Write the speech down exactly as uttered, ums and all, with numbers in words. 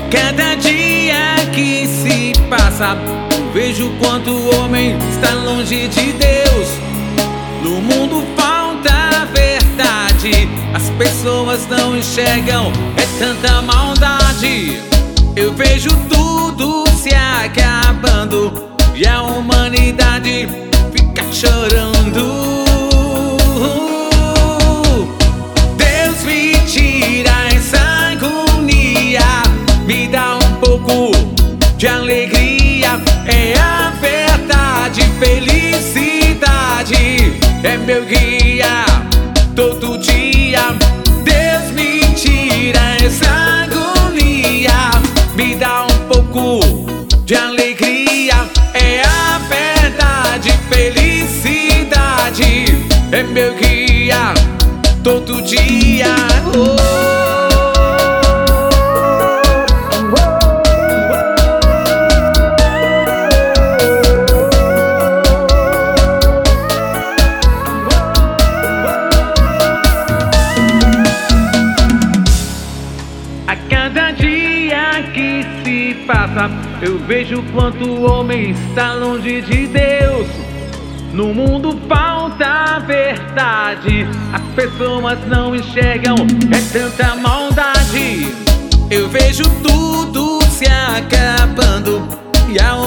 Cada dia que se passa, vejo quanto o homem está longe de Deus. No mundo falta a verdade, as pessoas não enxergam, é tanta maldade. Eu vejo tudo se acabando e a humanidade fica chorando. Deus me tira essa agonia, me dá um pouco de alegria. É a verdade, felicidade é meu guia todo dia. Deus me tira essa agonia, me dá um pouco de alegria. É a verdade, felicidade é meu guia todo dia. Oh. Cada dia que se passa, eu vejo quanto o homem está longe de Deus. No mundo falta a verdade, as pessoas não enxergam, é tanta maldade. Eu vejo tudo se acabando e a